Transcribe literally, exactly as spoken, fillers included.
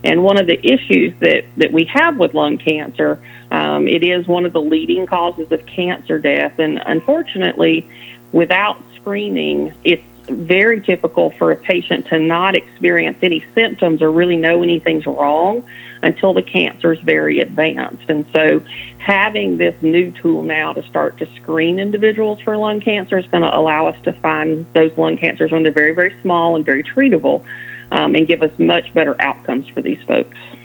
And one of the issues that, that we have with lung cancer, um, it is one of the leading causes of cancer death. And unfortunately, without screening, it's very typical for a patient to not experience any symptoms or really know anything's wrong until the cancer is very advanced. And so having this new tool now to start to screen individuals for lung cancer is going to allow us to find those lung cancers when they're very, very small and very treatable, um, and give us much better outcomes for these folks.